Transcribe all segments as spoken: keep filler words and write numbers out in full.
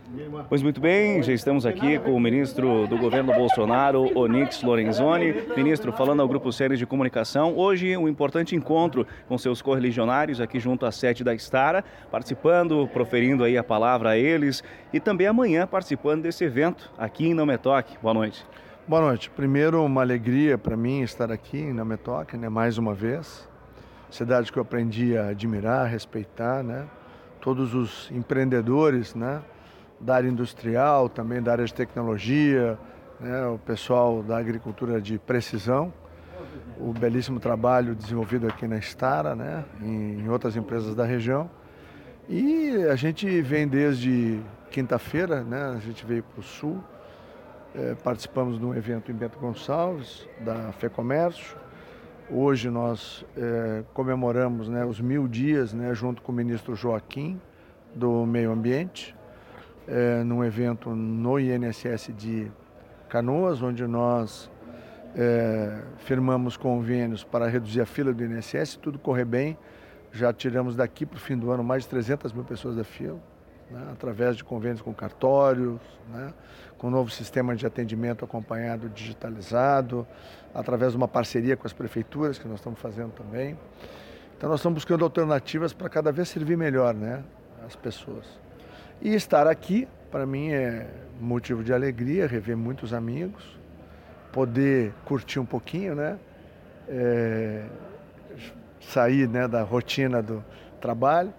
Pois muito bem, já estamos aqui com o ministro do governo Bolsonaro, Onyx Lorenzoni. Ministro, falando ao Grupo Séries de Comunicação, hoje um importante encontro com seus correligionários aqui junto à sede da Stara, participando, proferindo aí a palavra a eles e também amanhã participando desse evento aqui em Não Me Toque. Boa noite. Boa noite. Primeiro, uma alegria para mim estar aqui em Não Me Toque, né, mais uma vez. Cidade que eu aprendi a admirar, a respeitar, né? Todos os empreendedores, né? Da área industrial, também da área de tecnologia, né, o pessoal da agricultura de precisão, o belíssimo trabalho desenvolvido aqui na Stara, né, em, em outras empresas da região. E a gente vem desde quinta-feira, né, a gente veio para o Sul, é, participamos de um evento em Bento Gonçalves, da FEComércio. Hoje nós é, comemoramos, né, os mil dias, né, junto com o ministro Joaquim, do Meio Ambiente. É, num evento no I N S S de Canoas, onde nós é, firmamos convênios para reduzir a fila do I N S S, tudo correr bem, já tiramos daqui para o fim do ano mais de trezentas mil pessoas da fila, né, através de convênios com cartórios, né, com um novo sistema de atendimento acompanhado digitalizado, através de uma parceria com as prefeituras, que nós estamos fazendo também. Então nós estamos buscando alternativas para cada vez servir melhor, né, as pessoas. E estar aqui, para mim, é motivo de alegria, rever muitos amigos, poder curtir um pouquinho, né? É, sair, né, da rotina do trabalho.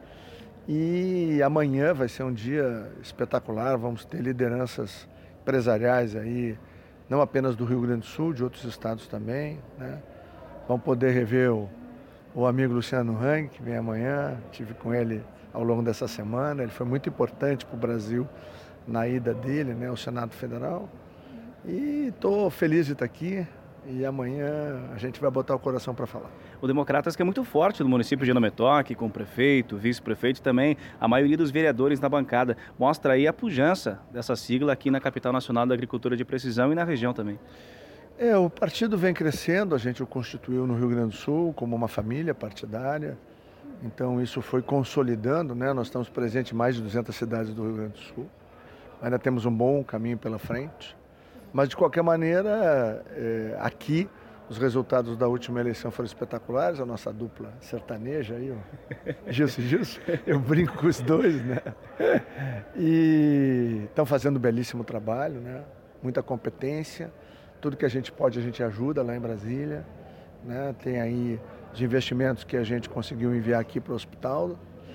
E amanhã vai ser um dia espetacular, vamos ter lideranças empresariais aí, não apenas do Rio Grande do Sul, de outros estados também, né? Vamos poder rever o, o amigo Luciano Hang, que vem amanhã, estive com ele ao longo dessa semana, ele foi muito importante para o Brasil na ida dele, né, ao Senado Federal. E estou feliz de estar aqui e amanhã a gente vai botar o coração para falar. O Democratas, que é muito forte no município de Não Me Toque, com o prefeito, vice-prefeito e também a maioria dos vereadores na bancada, mostra aí a pujança dessa sigla aqui na Capital Nacional da Agricultura de Precisão e na região também. É, o partido vem crescendo, a gente o constituiu no Rio Grande do Sul como uma família partidária. Então isso foi consolidando, né? Nós estamos presentes em mais de duzentas cidades do Rio Grande do Sul. Ainda temos um bom caminho pela frente. Mas de qualquer maneira, é, aqui os resultados da última eleição foram espetaculares. A nossa dupla sertaneja aí, o Gilson e Gilson, eu brinco com os dois, né? E estão fazendo um belíssimo trabalho, né? Muita competência. Tudo que a gente pode, a gente ajuda lá em Brasília, né? Tem aí de investimentos que a gente conseguiu enviar aqui para o hospital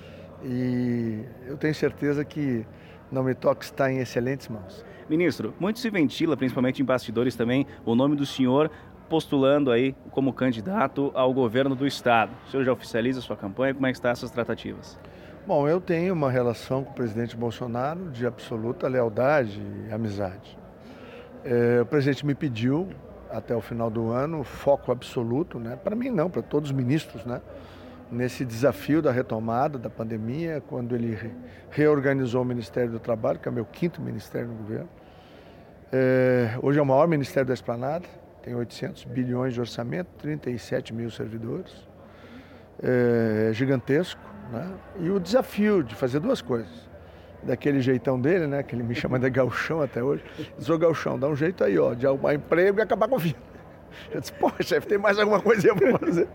e eu tenho certeza que Não Me Toque está em excelentes mãos. Ministro, muito se ventila, principalmente em bastidores também, o nome do senhor postulando aí como candidato ao governo do estado. O senhor já oficializa a sua campanha? Como é que estão essas tratativas? Bom, eu tenho uma relação com o presidente Bolsonaro de absoluta lealdade e amizade. É, o presidente me pediu até o final do ano, foco absoluto, né? Para mim não, para todos os ministros, né? Nesse desafio da retomada da pandemia, quando ele re reorganizou o Ministério do Trabalho, que é o meu quinto ministério no governo. É, hoje é o maior ministério da Esplanada, tem oitocentos bilhões de orçamento, trinta e sete mil servidores, é gigantesco, né? E o desafio de fazer duas coisas. Daquele jeitão dele, né, que ele me chama de gauchão até hoje. Diz, ô gauchão, dá um jeito aí, ó, de arrumar emprego e acabar com a vida. Eu disse, pô, chefe, tem mais alguma coisa para fazer?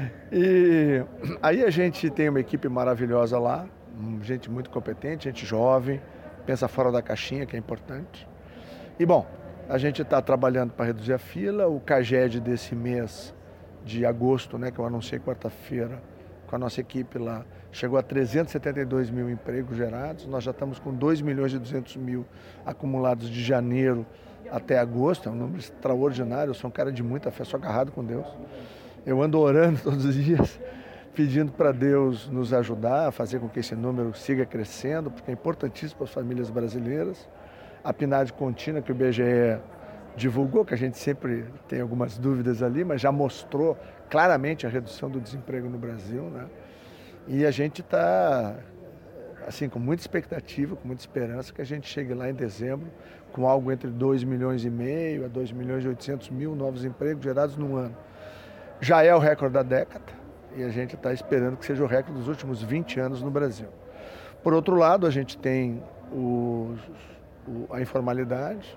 E aí a gente tem uma equipe maravilhosa lá, gente muito competente, gente jovem, pensa fora da caixinha, que é importante. E bom, a gente está trabalhando para reduzir a fila, o CAGED desse mês de agosto, né, que eu anunciei quarta-feira, com a nossa equipe lá, chegou a trezentos e setenta e dois mil empregos gerados, nós já estamos com dois milhões e duzentos mil acumulados de janeiro até agosto, é um número extraordinário, eu sou um cara de muita fé, sou agarrado com Deus. Eu ando orando todos os dias, pedindo para Deus nos ajudar a fazer com que esse número siga crescendo, porque é importantíssimo para as famílias brasileiras. A P N A D contínua que o I B G E divulgou, que a gente sempre tem algumas dúvidas ali, mas já mostrou claramente a redução do desemprego no Brasil, né? E a gente está, assim, com muita expectativa, com muita esperança que a gente chegue lá em dezembro com algo entre dois milhões e meio a dois milhões e oitocentos mil novos empregos gerados no ano. Já é o recorde da década e a gente está esperando que seja o recorde dos últimos vinte anos no Brasil. Por outro lado, a gente tem o, o, a informalidade.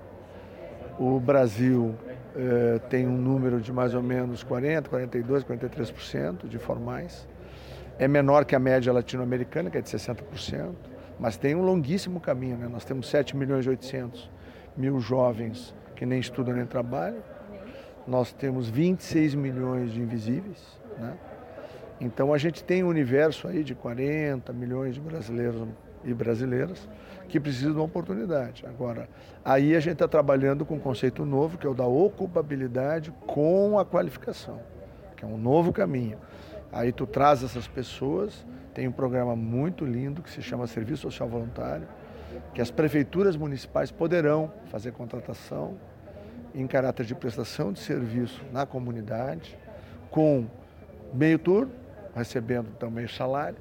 O Brasil eh, tem um número de mais ou menos quarenta, quarenta e dois, quarenta e três por cento de formais. É menor que a média latino-americana, que é de sessenta por cento, mas tem um longuíssimo caminho, né? Nós temos sete milhões e oitocentos mil jovens que nem estudam nem trabalham. Nós temos vinte e seis milhões de invisíveis, né? Então a gente tem um universo aí de quarenta milhões de brasileiros e brasileiras que precisam de uma oportunidade. Agora, aí a gente está trabalhando com um conceito novo, que é o da ocupabilidade com a qualificação, que é um novo caminho. Aí tu traz essas pessoas, tem um programa muito lindo que se chama Serviço Social Voluntário, que as prefeituras municipais poderão fazer contratação em caráter de prestação de serviço na comunidade, com meio turno, recebendo também o salário,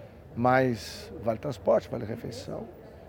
mais vale transporte, vale refeição,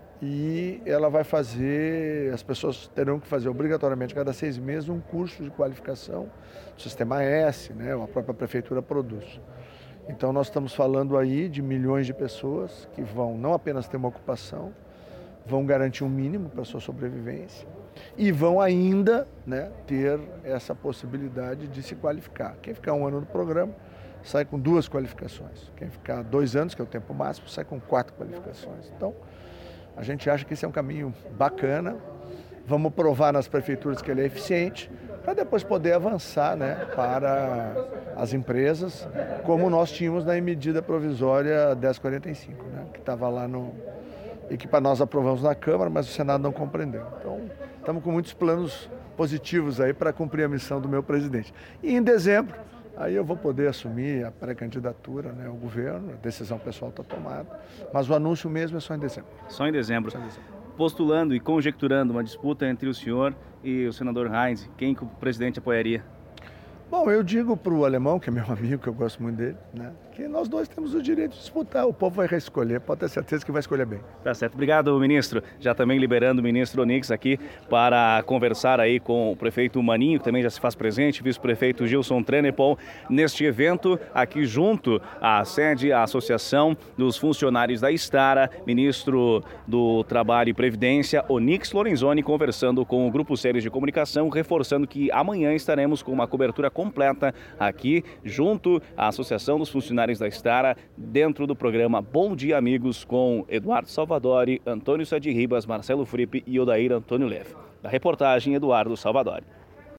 e ela vai fazer, as pessoas terão que fazer obrigatoriamente cada seis meses um curso de qualificação do Sistema S, né, a própria prefeitura produz. Então nós estamos falando aí de milhões de pessoas que vão não apenas ter uma ocupação, vão garantir um mínimo para a sua sobrevivência e vão ainda, né, ter essa possibilidade de se qualificar. Quem ficar um ano no programa sai com duas qualificações. Quem ficar dois anos, que é o tempo máximo, sai com quatro qualificações. Então, a gente acha que esse é um caminho bacana. Vamos provar nas prefeituras que ele é eficiente, para depois poder avançar, né, para as empresas, como nós tínhamos na medida provisória dez quarenta e cinco, né, que estava lá no... e que para nós aprovamos na Câmara, mas o Senado não compreendeu. Então, estamos com muitos planos positivos aí para cumprir a missão do meu presidente. E em dezembro, aí eu vou poder assumir a pré-candidatura, né, ao governo, a decisão pessoal está tomada, mas o anúncio mesmo é só em dezembro. Só em dezembro. Só em dezembro. Postulando e conjecturando uma disputa entre o senhor e o senador Heinz, quem que o presidente apoiaria? Bom, eu digo para o Alemão, que é meu amigo, que eu gosto muito dele, né, que nós dois temos o direito de disputar. O povo vai reescolher, pode ter certeza que vai escolher bem. Tá certo. Obrigado, ministro. Já também liberando o ministro Onix aqui para conversar aí com o prefeito Maninho, que também já se faz presente, vice-prefeito Gilson Trenepol, neste evento aqui junto à sede, à Associação dos Funcionários da Estara, ministro do Trabalho e Previdência, Onix Lorenzoni, conversando com o Grupo Séries de Comunicação, reforçando que amanhã estaremos com uma cobertura completa aqui junto à Associação dos Funcionários da Estara, dentro do programa Bom Dia Amigos, com Eduardo Salvadori, Antônio Sadi Ribas, Marcelo Fripe e Odair Antônio Leff. Da reportagem, Eduardo Salvadori.